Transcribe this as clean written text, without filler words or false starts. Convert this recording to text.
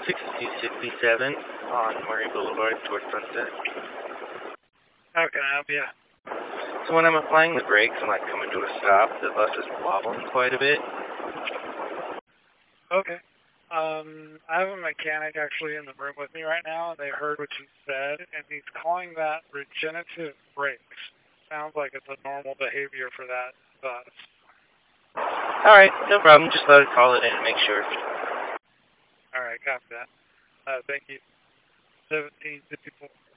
6267 on Murray Boulevard towards Sunset. How can I help you? So when I'm applying the brakes and like coming to a stop, the bus is wobbling quite a bit. Okay. I have a mechanic actually in the room with me right now, and they heard what you said, and he's calling that regenerative brakes. Sounds like it's a normal behavior for that bus. Alright, no problem. Just thought I'd call it in and make sure. Alright, copy that. Thank you. 1754.